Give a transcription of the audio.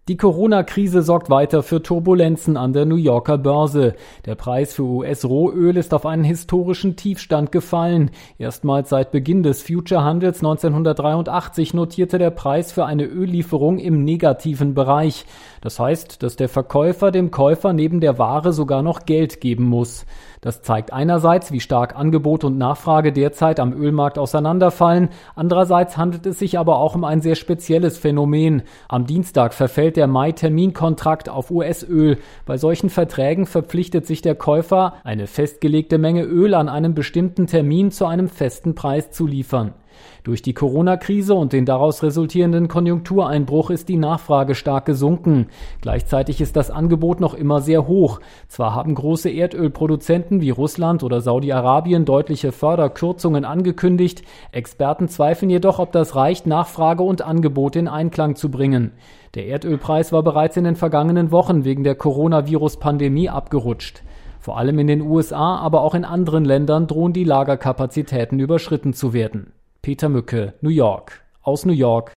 Die Corona-Krise sorgt weiter für Turbulenzen an der New Yorker Börse. Der Preis für US-Rohöl ist auf einen historischen Tiefstand gefallen. Erstmals seit Beginn des Future-Handels 1983 notierte der Preis für eine Öllieferung im negativen Bereich. Das heißt, dass der Verkäufer dem Käufer neben der Ware sogar noch Geld geben muss. Das zeigt einerseits, wie stark Angebot und Nachfrage derzeit am Ölmarkt auseinanderfallen. Andererseits handelt es sich aber auch um ein sehr spezielles Phänomen. Am Dienstag verfällt der Mai-Terminkontrakt auf US-Öl. Bei solchen Verträgen verpflichtet sich der Käufer, eine festgelegte Menge Öl an einem bestimmten Termin zu einem festen Preis zu liefern. Durch die Corona-Krise und den daraus resultierenden Konjunktureinbruch ist die Nachfrage stark gesunken. Gleichzeitig ist das Angebot noch immer sehr hoch. Zwar haben große Erdölproduzenten wie Russland oder Saudi-Arabien deutliche Förderkürzungen angekündigt, Experten zweifeln jedoch, ob das reicht, Nachfrage und Angebot in Einklang zu bringen. Der Erdölpreis war bereits in den vergangenen Wochen wegen der Coronavirus-Pandemie abgerutscht. Vor allem in den USA, aber auch in anderen Ländern drohen die Lagerkapazitäten überschritten zu werden. Peter Mücke, New York. Aus New York